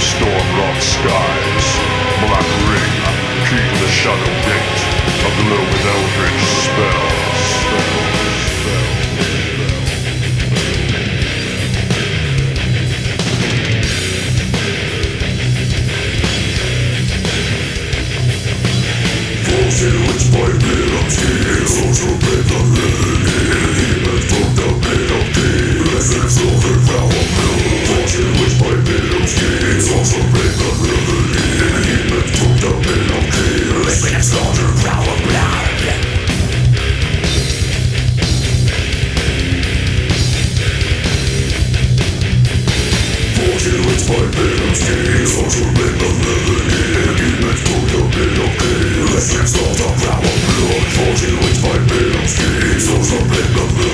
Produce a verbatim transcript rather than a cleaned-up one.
storm-wrought skies. Black ring, keep the shadow gate, aglow with eldritch spells. Fortune which by bit of tea, social bit of living, even from the bit of tea, lessons of the power blood. Fortune which by bit of tea, social bit of living, even from the bit of tea, lessons of the power blood. Fortune which by bit of tea, social bit of living, even from the bit of tea, lessons of the power blood. Fortune which by bit of tea, social bit of living.